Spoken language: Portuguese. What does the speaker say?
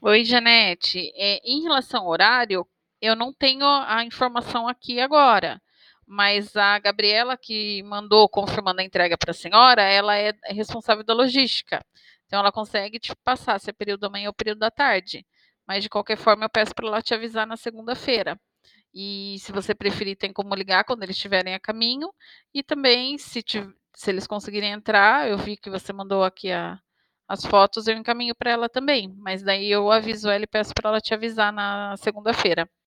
Oi, Janete. Em relação ao horário, eu não tenho a informação aqui agora, mas a Gabriela que mandou confirmando a entrega para a senhora, ela é responsável da logística. Então, ela consegue te passar se é período da manhã ou período da tarde. Mas, de qualquer forma, eu peço para ela te avisar na segunda-feira. E se você preferir, tem como ligar quando eles estiverem a caminho. E também, se eles conseguirem entrar, eu vi que você mandou aqui as fotos, eu encaminho para ela também. Mas daí eu aviso ela e peço para ela te avisar na segunda-feira.